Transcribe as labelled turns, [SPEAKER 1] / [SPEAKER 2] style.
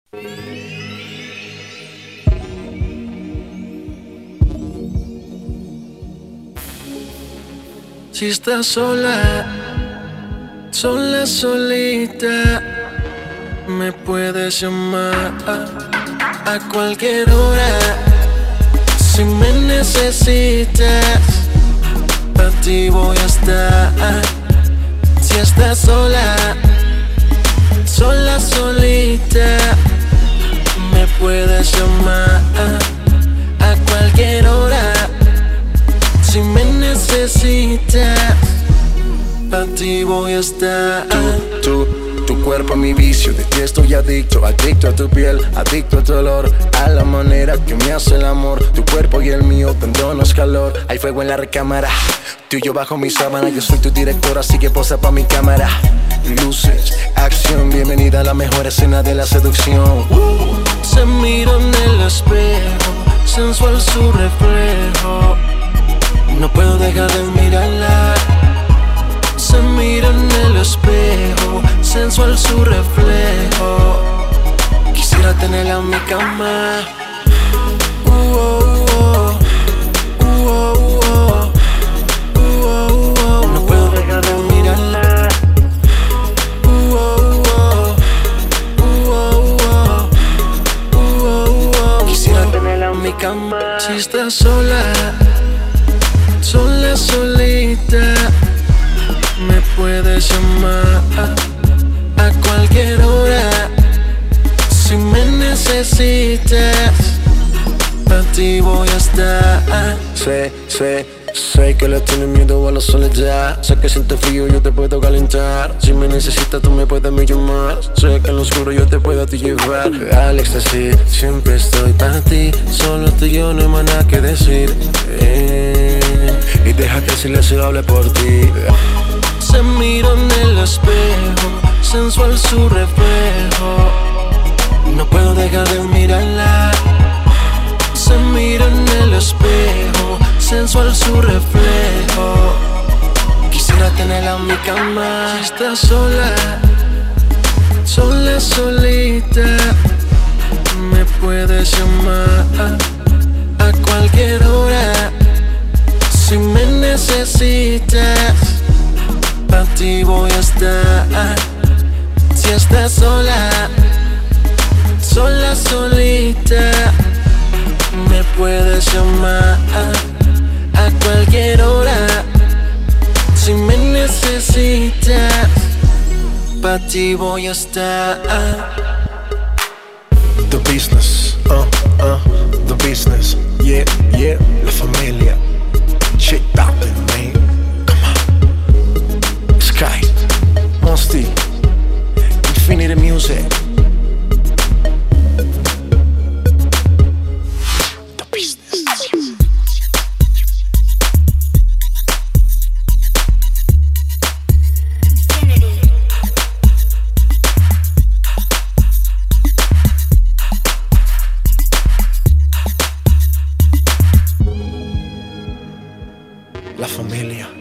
[SPEAKER 1] Si estás sola, solita, me puedes llamar a cualquier hora. Si me necesitas, para ti voy a estar. Si estás sola, solita, me puedes llamar a cualquier hora. Si me necesitas, para ti voy a estar.
[SPEAKER 2] Tu cuerpo es mi vicio, de ti estoy adicto a tu piel, adicto a tu olor, a la manera que me hace el amor. Tu cuerpo y el mío dándonos calor, hay fuego en la recámara. Tú y yo bajo mi sábana, yo soy tu director, así que posa pa' mi cámara. Luces, acción, bienvenida a la mejor escena de la seducción.
[SPEAKER 1] Se mira en el espejo, sensual su reflejo. No puedo dejar de mirarla. Se mira en el espejo, sensual su reflejo. Quisiera tenerla en mi cama. No puedo dejar de mirarla. Quisiera tenerla en mi cama. Si estás sola, solita, me puedes llamar a cualquier hora. Si me necesitas, para ti voy a estar.
[SPEAKER 2] Sé que le tienes miedo a la soledad. Sé que sientes frío, yo te puedo calentar. Si me necesitas, tú me puedes a mí llamar. Sé que en lo oscuro yo te puedo a ti llevar al éxtasis. Siempre estoy para ti, solo tú y yo, no hay más nada que decir. Y deja que el silencio hable por ti.
[SPEAKER 1] Se mira en el espejo, sensual su reflejo. No puedo dejar de mirarla. Se mira en el espejo, sensual su reflejo. Quisiera tenerla en mi cama. Si estás sola, solita, me puedes llamar a cualquier hora. Si me necesitas, para ti voy a estar. Si estás sola, solita, me puedes llamar a cualquier hora. Si me necesitas, para ti voy a estar.
[SPEAKER 2] The business, the business, yeah, la familia. Shit poppin', man. Come on. Sky, Mosty, Infinity Music. The business. La familia.